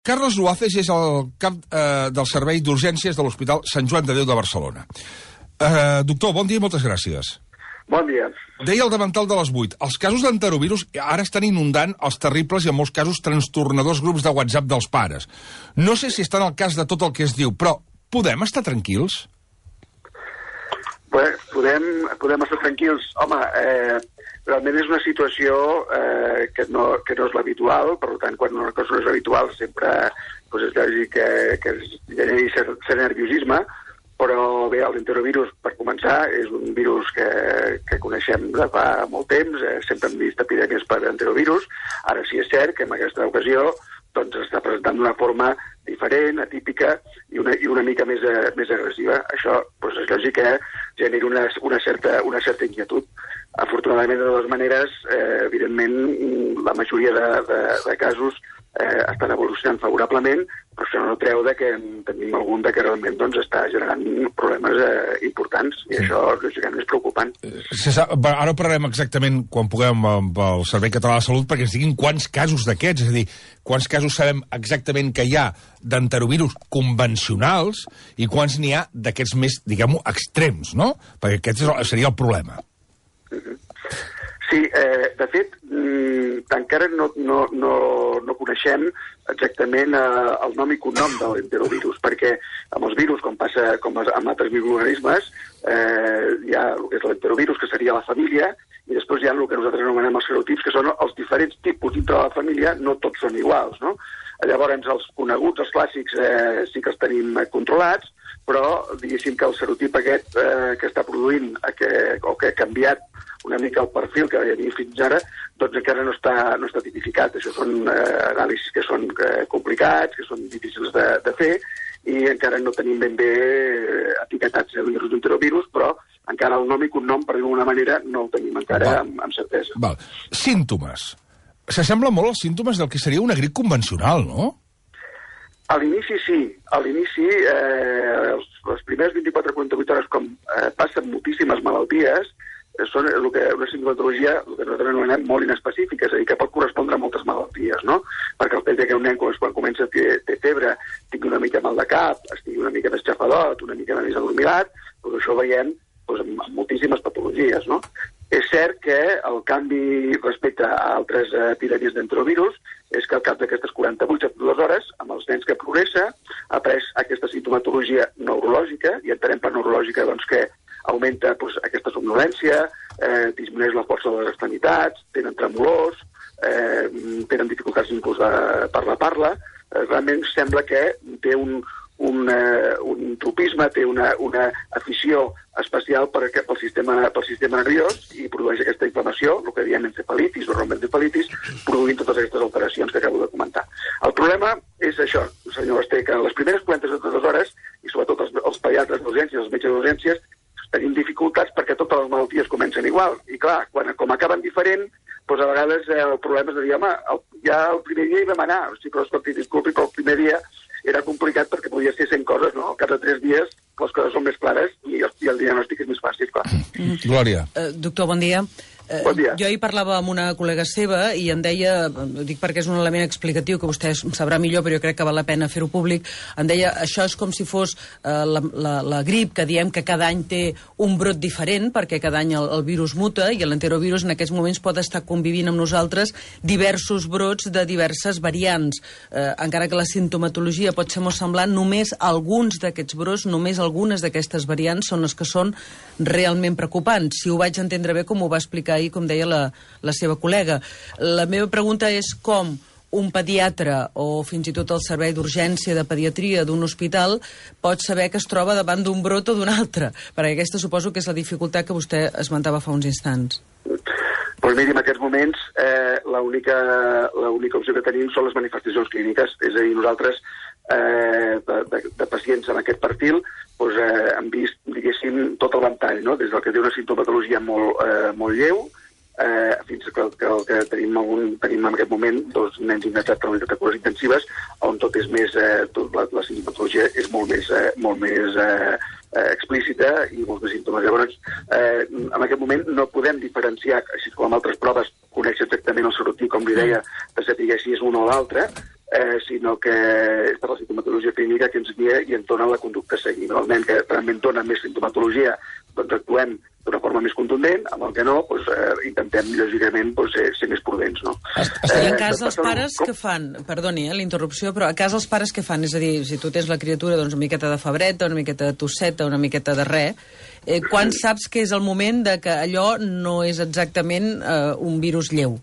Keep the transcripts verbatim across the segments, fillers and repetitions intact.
Carles Luaces és el cap eh, del Servei d'Urgències de l'Hospital Sant Joan de Déu de Barcelona. Eh, doctor, bon dia i moltes gràcies. Bon dia. Deia el davantal de les vuit, els casos d'enterovirus ara estan inundant els terribles i en molts casos trastornadors grups de WhatsApp dels pares. No sé si està en el cas de tot el que es diu, però podem estar tranquils? Bé, podem, podem estar tranquils. Home, eh, realment és una situació eh, que, no, que no és l'habitual, per tant, quan una cosa no és habitual sempre doncs és lògic que, que es generi cert, cert nerviosisme, però bé, l'enterovirus, per començar, és un virus que, que coneixem de fa molt temps, eh, sempre hem vist epidèmies per enterovirus. Ara sí és cert que en aquesta ocasió doncs està presentant d'una forma diferent, atípica i una, i una mica més, eh, més agressiva. Això doncs, és lògic que generi una, una, certa, una certa inquietud. Afortunadament, de totes maneres, eh, evidentment, la majoria de, de, de casos eh, estan evolucionant favorablement, però això no treu de que en tenim algun de que realment doncs, està generant problemes eh, importants, i sí. Això lògicament és preocupant. Se sap, ara parlarem exactament, quan puguem, amb el Servei Català de Salut, perquè ens diguin quants casos d'aquests, és a dir, quants casos sabem exactament que hi ha d'enterovirus convencionals i quants n'hi ha d'aquests més, diguem-ho, extrems, no? Perquè aquest seria el problema. Sí, eh, de fet, mm, encara no, no, no, no coneixem exactament eh, el nom i cognom de l'enterovirus, perquè amb els virus, com passa com amb altres microorganismes, eh, hi ha el que és l'enterovirus, que seria la família, i després hi ha el que nosaltres anomenem els serotips, que són els diferents tipus dintre de la família, no tots són iguals, no? Llavors, els coneguts, els clàssics, eh, sí que els tenim controlats, però diguéssim que el serotip aquest eh, que està produint, eh, que, o que ha canviat una mica el perfil que hi havia fins ara, doncs encara no està, no està tipificat. Això són eh, anàlisis que són eh, complicats, que són difícils de, de fer, i encara no tenim ben bé eh, etiquetats el virus d'enterovirus, però encara el nom i cognom, per dir-ho d'alguna manera, no el tenim encara amb, amb certesa. Val. Símptomes. S'assembla molt als símptomes del que seria una grip convencional, no? A l'inici sí. A l'inici, eh, les primeres vint-i-quatre a quaranta-vuit hores, com eh, passen moltíssimes malalties, són el que, una simptomatologia, el que nosaltres anomenem molt inespecífica, és a dir, que pot correspondre a moltes malalties, no? Perquè el fet que un nen, quan comença a fer febre, tingui una mica mal de cap, estigui una mica més xafadot, una mica més adormilat, doncs això ho veiem doncs, amb moltíssimes patologies, no? És cert que el canvi respecte a altres epidèmies d'enterovirus és que al cap d'aquestes quaranta-vuit a quaranta-dues hores, amb els nens que progressa, ha pres aquesta simptomatologia neurològica, i entenem per neurològica doncs, que augmenta doncs, aquesta somnolència, eh, disminueix la força de les extremitats, tenen tremolors, eh, tenen dificultats inclús de parla-parla. Eh, realment sembla que té un, un, eh, un tropisme, té una, una afició especial per, pel, sistema, pel sistema nerviós i produeix aquesta inflamació, el que diem encefalitis o romboencefalitis, produint totes aquestes alteracions que acabo de comentar. El problema és això, senyor Basté, que les primeres quaranta-dues hores, i sobretot els, els pediatres d'urgències, els metges d'urgències, tenim dificultats perquè totes les malalties comencen igual. I clar, quan, com acaben diferent, doncs a vegades eh, el problema és de dir, home, el, ja el primer dia hi vam anar, o sigui, però escolti, disculpi, però el primer dia era complicat perquè podia ser cent coses, no? Al cap de tres dies les coses són més clares i el, i el diagnòstic és més fàcil, clar. Mm. Glòria. Uh, doctor, bon dia. Uh, bon dia. Jo hi parlava amb una col·lega seva i em deia, dic perquè és un element explicatiu que vostè sabrà millor, però jo crec que val la pena fer-ho públic, em deia, això és com si fos uh, la, la, la grip, que diem que cada any té un brot diferent, perquè cada any el, el virus muta, i l'enterovirus en aquests moments pot estar convivint amb nosaltres diversos brots de diverses variants. Uh, encara que la sintomatologia pot ser molt semblant, només alguns d'aquests brots, només algunes d'aquestes variants són les que són realment preocupants. Si ho vaig entendre bé, com ho va explicar ahir, com deia la, la seva col·lega. La meva pregunta és com un pediatre o fins i tot el servei d'urgència de pediatria d'un hospital pot saber que es troba davant d'un brot o d'un altre, perquè aquesta suposo que és la dificultat que vostè esmentava fa uns instants. Doncs miri, en aquests moments eh, l'única l'única opció que tenim són les manifestacions clíniques, és a dir, nosaltres eh, de, de, de pacients amb aquest perfil doncs, eh, hem vist, diguéssim, tot el ventall, no? Des del que té una simptomatologia molt, eh, molt lleu, eh, fins que, que, que tenim, algun, tenim en aquest moment dos nens ingressats a unitat de cures intensives, on tot és més, eh, tot, la, la simptomatologia és molt més, eh, molt més eh, eh, explícita i molts més símptomes. Llavors, eh, en aquest moment no podem diferenciar, així com amb altres proves, conèixer exactament el serotip, com li deia, de saber si és un o l'altre, eh, sinó que és per la sintomatologia clínica que ens guia i ens dona la conducta a seguir. No? El nen que realment dona més sintomatologia, doncs actuem d'una forma més contundent, amb el que no, doncs, eh, intentem, lògicament, doncs, ser, ser més prudents. No? I en cas els pares que fan, perdoni eh, la interrupció, però a cas els pares que fan, és a dir, si tu tens la criatura doncs, una miqueta de febreta, una miqueta de tosseta, una miqueta de res, eh, quan saps que és el moment de que allò no és exactament eh, un virus lleu?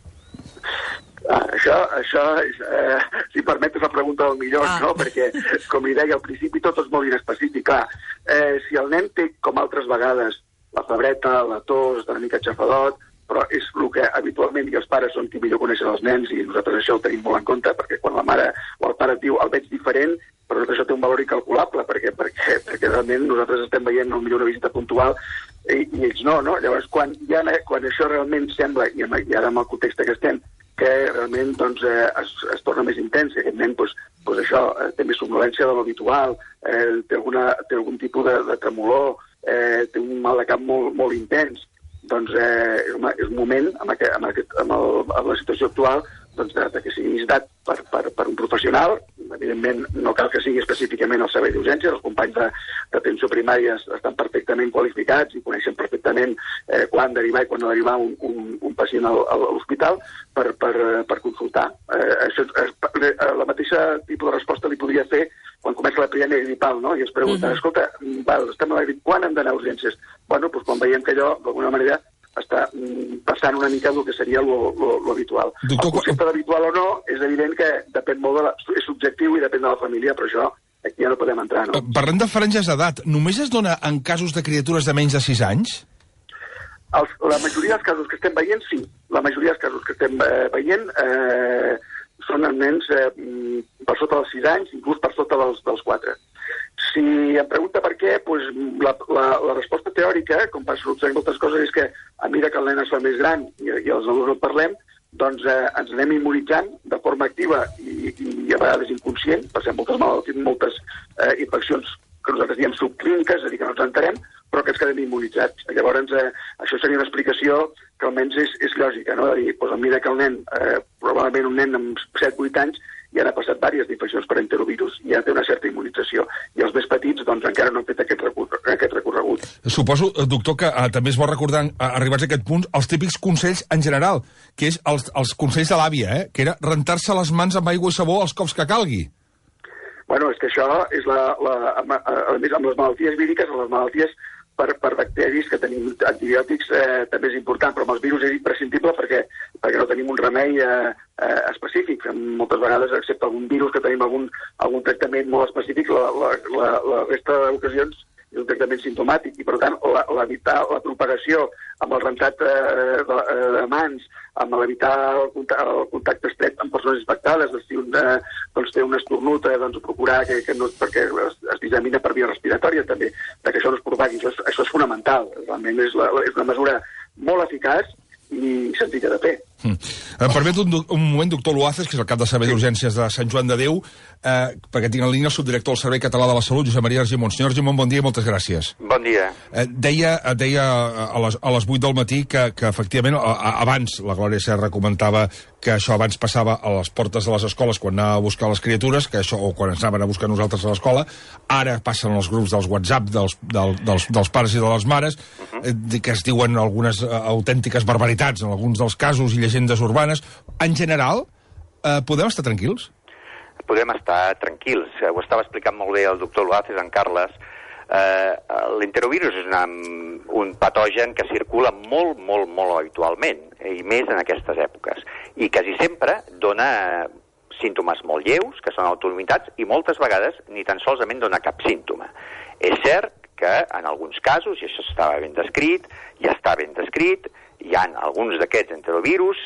Ah, això, això és, eh, si permetes la pregunta del millor, ah. no? Perquè, com li deia al principi, tot és molt inespecífic. Clar, eh, si el nen té, com altres vegades, la febreta, la tos, una mica xafadot, però és el que habitualment, i els pares són qui millor coneixen els nens, i nosaltres això ho tenim molt en compte, perquè quan la mare o el pare et diu el veig diferent, però això té un valor incalculable, perquè, perquè, perquè realment nosaltres estem veient potser una visita puntual i, i ells no, no? Llavors, quan, ja, quan això realment sembla, i ara amb el context que estem, que realment doncs, eh, es, es torna més intens, que aquest nen doncs, doncs això, eh, té més somnolència de l'habitual, eh, té, alguna, té algun tipus de, de tremolor, eh, té un mal de cap molt, molt intens, doncs eh, és, un, és un moment, amb, aquest, amb, aquest, amb, el, amb la situació actual, doncs, de, de que sigui visitat per, per, per un professional. Evidentment, no cal que sigui específicament el servei d'urgències, els companys d'atenció primària estan perfectament qualificats i coneixen perfectament eh, quan derivar i quan no derivar un, un, un pacient a l'hospital per, per, per consultar. Eh, això, eh, la mateixa tipus de resposta li podria fer quan comença la epidèmia gripal, no? I es pregunta, uh-huh. escolta, val, estem a la grip, quan hem d'anar a urgències? Bueno, doncs quan veiem que allò, d'alguna manera, està passant una mica del que seria l'habitual. El concepte d'habitual o no és evident que depèn molt de la, és subjectiu i depèn de la família, però això aquí ja no podem entrar, no? Parlem de franges d'edat. Només es dona en casos de criatures de menys de sis anys? Els, la majoria dels casos que estem veient, sí. La majoria dels casos que estem eh, veient eh, són en nens eh, per sota dels sis anys, inclús per sota dels, dels quatre. Si em pregunta per què, doncs la, la, la resposta teòrica, com passa en moltes coses, és que a mesura que el nen es fa més gran i, i els adults no parlem, doncs eh, ens anem immunitzant de forma activa i, i a vegades inconscient, passem moltes malalties, moltes eh, infeccions que nosaltres diem subclíniques, és a dir, que no ens entenem, però que ens quedem immunitzats. Llavors, eh, això seria una explicació que almenys és, és lògica, no? De dir, doncs a mesura que el nen, eh, probablement un nen amb set vuit anys, ja n'ha passat diverses infeccions per enterovirus i ja té una certa immunització. I els més petits, doncs, encara no han fet aquest, recor aquest recorregut. Suposo, doctor, que eh, també es vol recordar, eh, arribats a aquest punt, els típics consells en general, que és els, els consells de l'àvia, eh? Que era rentar-se les mans amb aigua i sabó els cops que calgui. Bueno, és que això és la... la a, a, a més, amb les malalties víriques, amb les malalties per, per bacteris que tenim antibiòtics eh, també és important, però amb els virus és imprescindible perquè, perquè no tenim un remei eh, eh, específic. Moltes vegades, excepte algun virus que tenim algun, algun tractament molt específic, la, la, la, la resta d'ocasions és un tractament simptomàtic i, per tant, l'evitar la, la propagació amb el rentat eh, de, de mans, amb l'evitar el, el contacte estret amb persones infectades, doncs, si un eh, doncs, té un estornut, eh, doncs procurar que, que no, perquè es, es dissemina per via respiratòria també, que això no es propagui. Això és, això és fonamental. Realment és, la, és una mesura molt eficaç i senzilla de fer. Mm. Em permet un, un moment, doctor Luaces, que és el cap de servei d'urgències de Sant Joan de Déu, eh, perquè tinc en línia el subdirector del Servei Català de la Salut, Josep Maria Argimon. Senyor Argimon, bon dia i moltes gràcies. Bon dia. Eh, deia deia a les, a les vuit del matí que, que efectivament, a, a, abans, la Glòria Serra comentava que això abans passava a les portes de les escoles quan anava a buscar les criatures, que això, o quan ens anaven a buscar nosaltres a l'escola, ara passen els grups dels WhatsApp dels, del, dels, dels pares i de les mares, uh -huh. eh, que es diuen algunes eh, autèntiques barbaritats en alguns dels casos i llegendes urbanes. En general, eh, podem estar tranquils? Podem estar tranquils. Ho estava explicant molt bé el doctor Luaces, en Carles. Eh, L'enterovirus és una, un patogen que circula molt, molt, molt habitualment, i més en aquestes èpoques. I quasi sempre dona símptomes molt lleus, que són autolimitats, i moltes vegades ni tan solament dona cap símptoma. És cert que en alguns casos, i això estava ben descrit, ja està ben descrit, hi ha alguns d'aquests enterovirus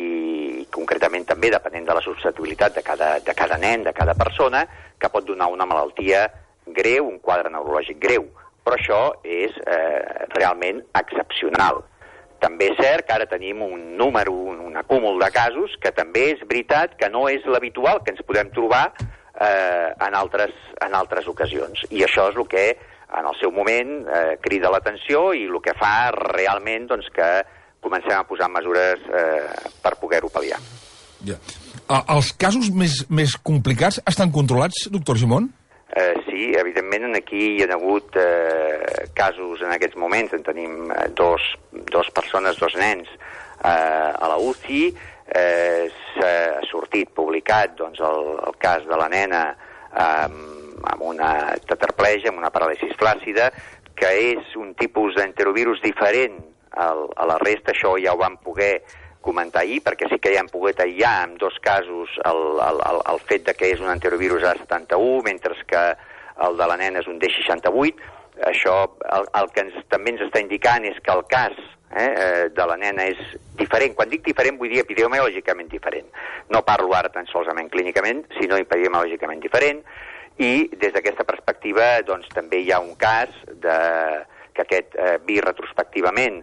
i concretament també depenent de la susceptibilitat de cada, de cada nen, de cada persona, que pot donar una malaltia greu, un quadre neurològic greu. Però això és eh, realment excepcional. També és cert que ara tenim un número, un, un acúmul de casos que també és veritat que no és l'habitual que ens podem trobar eh, en, altres, en altres ocasions. I això és el que en el seu moment eh, crida l'atenció i el que fa realment doncs, que comencem a posar mesures eh, per poder-ho pal·liar. Ja. Els casos més, més complicats estan controlats, doctor Gimón? Uh, sí, evidentment aquí hi ha hagut uh, casos en aquests moments, en tenim uh, dos, dos persones, dos nens uh, a la U C I, uh, s'ha sortit publicat doncs, el, el cas de la nena um, amb una tetraplegia, amb una paràlisi flàccida, que és un tipus d'enterovirus diferent al, a la resta. Això ja ho vam poder comentar ahir, perquè sí que ja hem pogut aïllar en dos casos el, el, el, el fet de que és un enterovirus A setanta-u, mentre que el de la nena és un D seixanta-vuit. Això el, el que ens, també ens està indicant és que el cas eh, de la nena és diferent. Quan dic diferent vull dir epidemiològicament diferent. No parlo ara tan solament clínicament, sinó epidemiològicament diferent. I des d'aquesta perspectiva doncs, també hi ha un cas de, que aquest eh, vist retrospectivament,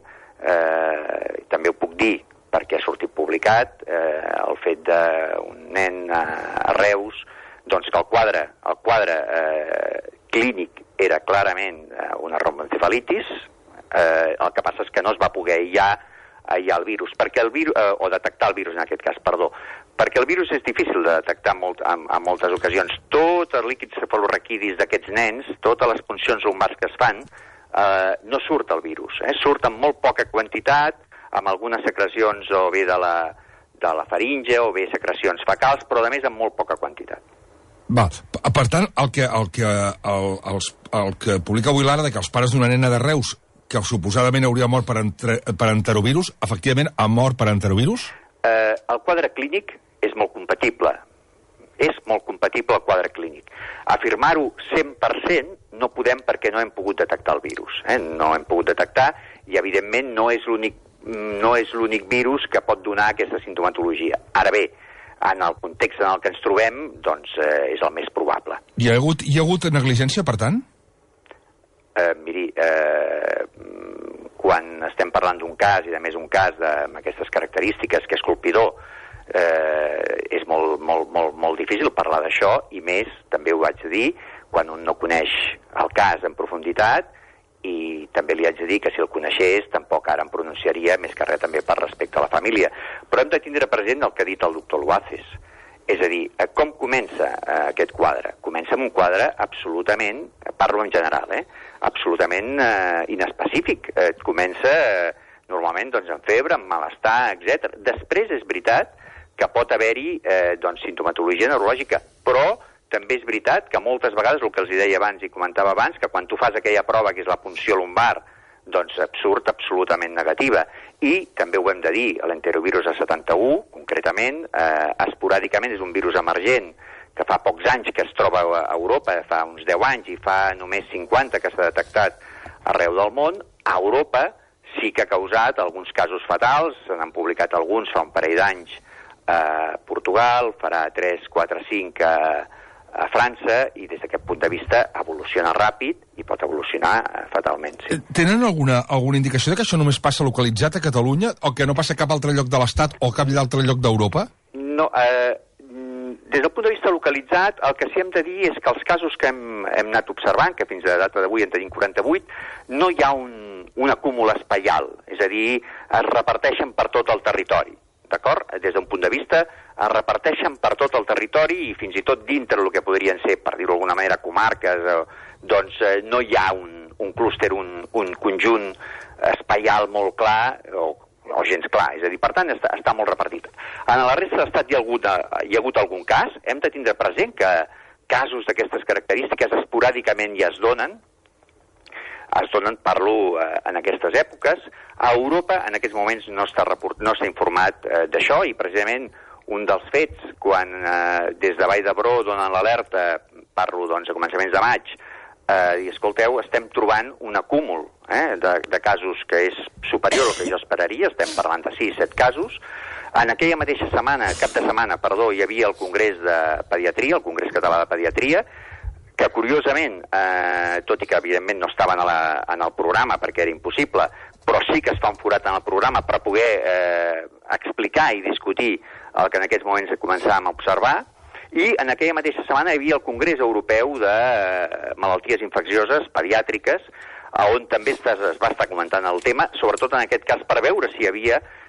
eh, també ho puc dir perquè ha sortit publicat, eh, el fet d'un nen a, a Reus, doncs que el quadre, el quadre eh, clínic era clarament eh, una romboencefalitis, eh, el que passa és que no es va poder aïllar, aïllar el virus, perquè el virus, eh, o detectar el virus en aquest cas, perdó, perquè el virus és difícil de detectar molt, en, en moltes ocasions. Tots els líquids cefalorraquidis d'aquests nens, totes les funcions lumbars que es fan, eh, no surt el virus, eh? Surt en molt poca quantitat, amb algunes secrecions o bé de la, de la faringe o bé secrecions fecals, però a més amb molt poca quantitat. Va, per tant, el que, el que, el, els, el que publica avui l'Ara de que els pares d'una nena de Reus que suposadament hauria mort per, entre, per enterovirus, efectivament ha mort per enterovirus? Eh, el quadre clínic és molt compatible. És molt compatible el quadre clínic. Afirmar-ho cent per cent no podem perquè no hem pogut detectar el virus. Eh? No hem pogut detectar i, evidentment, no és l'únic no és l'únic virus que pot donar aquesta sintomatologia. Ara bé, en el context en el que ens trobem, doncs eh, és el més probable. Hi ha hagut, hi ha hagut negligència, per tant? Eh, miri, eh, quan estem parlant d'un cas, i a més un cas de, amb aquestes característiques, que és colpidor, eh, és molt, molt, molt, molt difícil parlar d'això, i més, també ho haig de dir, quan un no coneix el cas en profunditat, i també li haig de dir que si el coneixés tampoc ara em pronunciaria, més que res també per respecte a la família. Però hem de tindre present el que ha dit el doctor Luaces. És a dir, com comença eh, aquest quadre? Comença amb un quadre absolutament, parlo en general, eh, absolutament eh, inespecífic. Eh, comença eh, normalment doncs, amb febre, amb malestar, etcètera. Després és veritat que pot haver-hi eh, doncs, sintomatologia neurològica, però també és veritat que moltes vegades, el que els deia abans i comentava abans, que quan tu fas aquella prova que és la punció lumbar, doncs surt absolutament negativa. I també ho hem de dir, l'enterovirus A setanta-u, concretament, eh, esporàdicament és un virus emergent que fa pocs anys que es troba a Europa, fa uns deu anys i fa només cinquanta que s'ha detectat arreu del món. A Europa sí que ha causat alguns casos fatals, se n'han publicat alguns fa un parell d'anys a Portugal, farà tres, quatre, cinc a a França, i des d'aquest punt de vista evoluciona ràpid i pot evolucionar eh, fatalment. Sí. Tenen alguna, alguna indicació de que això només passa localitzat a Catalunya o que no passa a cap altre lloc de l'Estat o cap altre lloc d'Europa? No, eh, des del punt de vista localitzat, el que sí hem de dir és que els casos que hem, hem anat observant, que fins a la data d'avui en tenim quaranta-vuit, no hi ha un, un acúmul espaial, és a dir, es reparteixen per tot el territori. D'acord? Des d'un punt de vista, es reparteixen per tot el territori i fins i tot dintre el que podrien ser, per dir-ho d'alguna manera, comarques, eh, doncs eh, no hi ha un, un clúster, un, un conjunt espaial molt clar o, o gens clar. És a dir, per tant, està, està molt repartit. En la resta de l'Estat hi ha hagut, hi ha hagut algun cas. Hem de tindre present que casos d'aquestes característiques esporàdicament ja es donen, es donen, parlo, eh, en aquestes èpoques. A Europa, en aquests moments, no està, report, no s'ha informat eh, d'això, i precisament un dels fets, quan eh, des de Vall d'Hebron donen l'alerta, parlo doncs a començaments de maig, eh, i escolteu, estem trobant un acúmul eh, de, de casos que és superior al que jo esperaria, estem parlant de sis, set casos. En aquella mateixa setmana, cap de setmana, perdó, hi havia el Congrés de Pediatria, el Congrés Català de Pediatria, que curiosament, eh, tot i que evidentment no estaven a la, en el programa perquè era impossible, però sí que es fa un forat en el programa per poder eh, explicar i discutir el que en aquests moments començàvem a observar, i en aquella mateixa setmana hi havia el Congrés Europeu de eh, Malalties Infeccioses Pediàtriques, on també es, es va estar comentant el tema, sobretot en aquest cas per veure si hi havia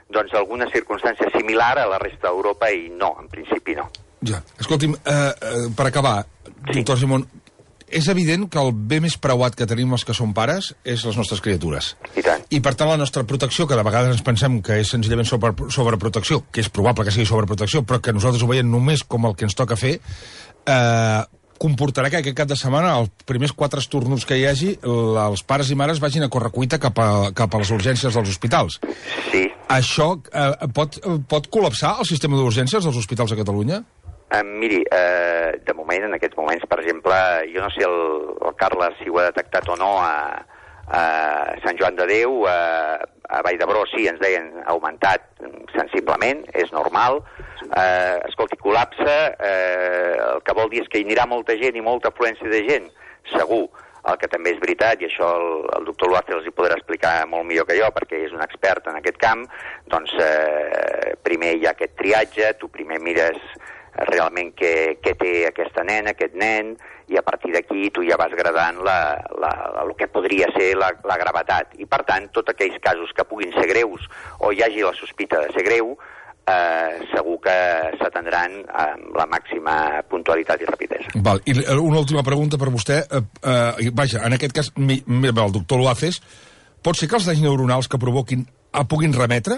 doncs alguna circumstància similar a la resta d'Europa i no, en principi no. Ja. Escolti'm, eh, eh, per acabar, Sí. doctor Simón, és evident que el bé més preuat que tenim els que som pares és les nostres criatures. I tant. I per tant la nostra protecció, que de vegades ens pensem que és senzillament sobre, sobreprotecció, que és probable que sigui sobreprotecció, però que nosaltres ho veiem només com el que ens toca fer, eh, comportarà que aquest cap de setmana, els primers quatre estornuts que hi hagi, els pares i mares vagin a correcuita cap a, cap a les urgències dels hospitals. Sí. Això eh, pot, pot col·lapsar el sistema d'urgències dels hospitals a Catalunya? Uh, miri, uh, de moment, en aquests moments, per exemple, jo no sé el, el Carles si ho ha detectat o no a, a Sant Joan de Déu, a, a Vall d'Hebron, sí, ens deien, ha augmentat sensiblement, és normal. Uh, escolti, col·lapse, uh, el que vol dir és que hi anirà molta gent i molta afluència de gent, segur. El que també és veritat, i això el, el doctor Luace els hi podrà explicar molt millor que jo, perquè és un expert en aquest camp, doncs eh, primer hi ha aquest triatge, tu primer mires realment què, què té aquesta nena, aquest nen, i a partir d'aquí tu ja vas gradant la, la, la, el que podria ser la, la gravetat. I per tant, tots aquells casos que puguin ser greus o hi hagi la sospita de ser greu, eh, segur que s'atendran amb la màxima puntualitat i rapidesa. Val. I una última pregunta per vostè. Eh, eh, vaja, en aquest cas, mi, mi, el doctor Luaces, pot ser que els danys neuronals que provoquin eh, puguin remetre?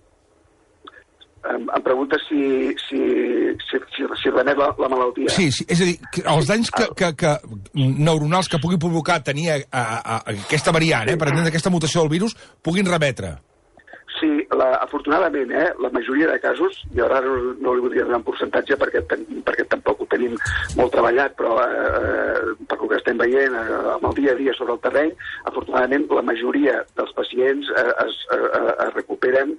Em, em pregunta si, si, si, si, si remet la, la malaltia. Sí, sí, és a dir, que els danys que, que, que, neuronals que pugui provocar tenir a, a, a aquesta variant, eh, per exemple, aquesta mutació del virus, puguin remetre. Sí, la, afortunadament, eh, la majoria de casos, i ara no, no li voldria donar un percentatge perquè, ten, perquè tampoc ho tenim molt treballat, però eh, per el que estem veient eh, amb el dia a dia sobre el terreny, afortunadament la majoria dels pacients eh, es, eh, es recuperen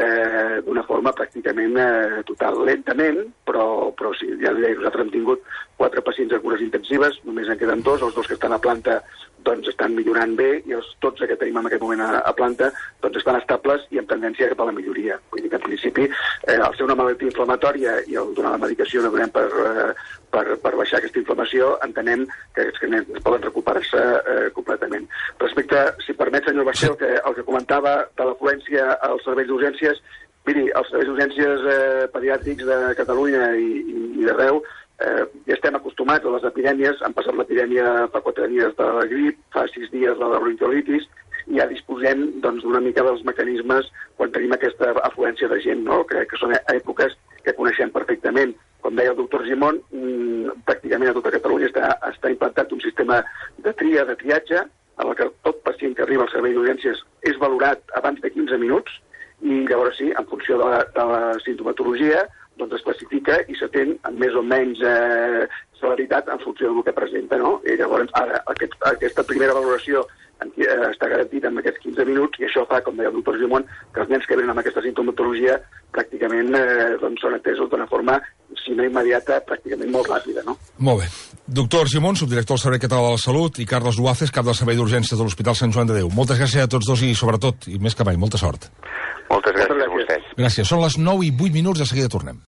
eh, d'una forma pràcticament eh, total. Lentament, però, però sí, ja li deia, nosaltres hem tingut quatre pacients a cures intensives, només en queden dos, els dos que estan a planta doncs estan millorant bé, i els dotze que tenim en aquest moment a, a planta doncs estan estables i amb tendència cap a la milloria. Vull dir que en principi, eh, al ser una malaltia inflamatòria i al donar la medicació no donem per, eh, per, per baixar aquesta inflamació, entenem que aquests que nens poden recuperar-se eh, completament. Respecte, si permet, senyor Basté, el que, el que comentava de l'afluència als serveis d'urgències, miri, els serveis d'urgències eh, pediàtrics de Catalunya i, i, i d'arreu, Eh, ja estem acostumats a les epidèmies. Han passat l'epidèmia fa quatre dies de la grip, fa sis dies la de bronquiolitis, i ja disposem doncs, d'una mica dels mecanismes quan tenim aquesta afluència de gent, no? que, que són èpoques que coneixem perfectament. Com deia el doctor Simón, mmm, pràcticament a tota Catalunya està, està implantat un sistema de tria, de triatge, en el que tot pacient que arriba al servei d'urgències és valorat abans de quinze minuts, i llavors sí, en funció de la, de la sintomatologia, doncs es classifica i s'atén amb més o menys eh, celeritat en funció del que presenta, no? I llavors, ara, aquest, aquesta primera valoració en, eh, està garantida en aquests quinze minuts, i això fa, com deia el doctor Simón, que els nens que venen amb aquesta sintomatologia pràcticament eh, doncs són atesos d'una forma, si no immediata, pràcticament molt ràpida, no? Molt bé. Doctor Simón, subdirector del Servei Català de la Salut, i Carles Luaces, cap del Servei d'Urgències de l'Hospital Sant Joan de Déu. Moltes gràcies a tots dos i, sobretot, i més que mai, molta sort. Moltes gràcies a vostès. Gràcies. Són les nou i vuit minuts, de seguida tornem.